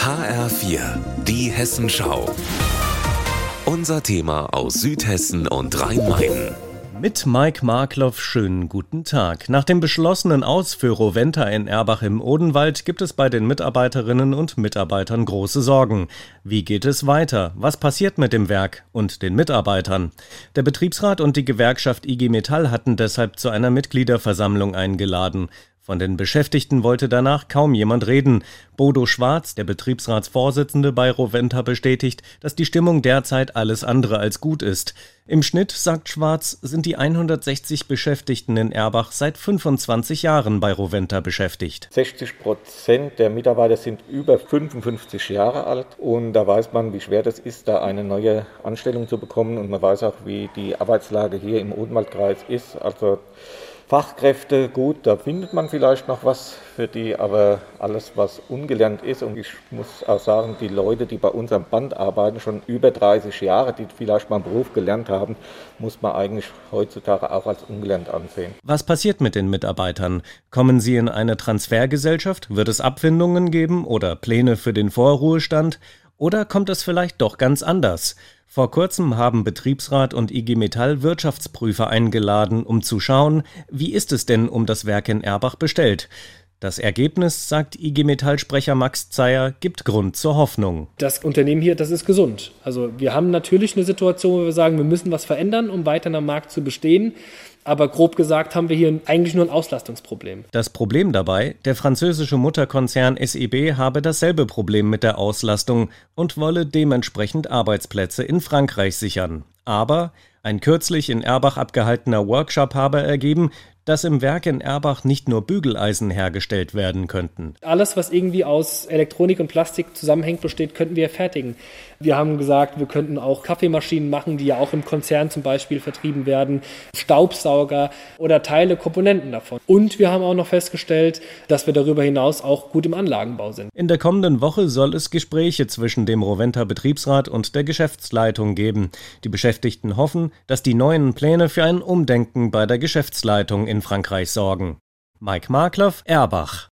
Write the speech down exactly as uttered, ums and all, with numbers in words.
H R vier, die Hessenschau. Unser Thema aus Südhessen und Rhein-Main. Mit Mike Markloff, schönen guten Tag. Nach dem beschlossenen Aus für Roventa in Erbach im Odenwald gibt es bei den Mitarbeiterinnen und Mitarbeitern große Sorgen. Wie geht es weiter? Was passiert mit dem Werk und den Mitarbeitern? Der Betriebsrat und die Gewerkschaft I G Metall hatten deshalb zu einer Mitgliederversammlung eingeladen. Von den Beschäftigten wollte danach kaum jemand reden. Bodo Schwarz, der Betriebsratsvorsitzende bei Roventa, bestätigt, dass die Stimmung derzeit alles andere als gut ist. Im Schnitt, sagt Schwarz, sind die hundertsechzig Beschäftigten in Erbach seit fünfundzwanzig Jahren bei Roventa beschäftigt. sechzig Prozent der Mitarbeiter sind über fünfundfünfzig Jahre alt und da weiß man, wie schwer das ist, da eine neue Anstellung zu bekommen, und man weiß auch, wie die Arbeitslage hier im Odenwaldkreis ist. Also Fachkräfte, gut, da findet man vielleicht noch was für die, aber alles, was ungelernt ist, und ich muss auch sagen, die Leute, die bei uns am Band arbeiten, schon über dreißig Jahre, die vielleicht mal einen Beruf gelernt haben, muss man eigentlich heutzutage auch als ungelernt ansehen. Was passiert mit den Mitarbeitern? Kommen sie in eine Transfergesellschaft? Wird es Abfindungen geben oder Pläne für den Vorruhestand? Oder kommt es vielleicht doch ganz anders? Vor kurzem haben Betriebsrat und I G Metall Wirtschaftsprüfer eingeladen, um zu schauen, wie ist es denn um das Werk in Erbach bestellt. Das Ergebnis, sagt I G Metall-Sprecher Max Zeyer, gibt Grund zur Hoffnung. Das Unternehmen hier, das ist gesund. Also wir haben natürlich eine Situation, wo wir sagen, wir müssen was verändern, um weiter am Markt zu bestehen. Aber grob gesagt haben wir hier eigentlich nur ein Auslastungsproblem. Das Problem dabei, der französische Mutterkonzern S E B habe dasselbe Problem mit der Auslastung und wolle dementsprechend Arbeitsplätze in Frankreich sichern. Aber ein kürzlich in Erbach abgehaltener Workshop habe ergeben, dass im Werk in Erbach nicht nur Bügeleisen hergestellt werden könnten. Alles, was irgendwie aus Elektronik und Plastik zusammenhängt, besteht, könnten wir fertigen. Wir haben gesagt, wir könnten auch Kaffeemaschinen machen, die ja auch im Konzern zum Beispiel vertrieben werden, Staubsauger oder Teile, Komponenten davon. Und wir haben auch noch festgestellt, dass wir darüber hinaus auch gut im Anlagenbau sind. In der kommenden Woche soll es Gespräche zwischen dem Roventa-Betriebsrat und der Geschäftsleitung geben. Die Beschäftigten hoffen, dass die neuen Pläne für ein Umdenken bei der Geschäftsleitung in Frankreich sorgen. Mike Markloff, Erbach.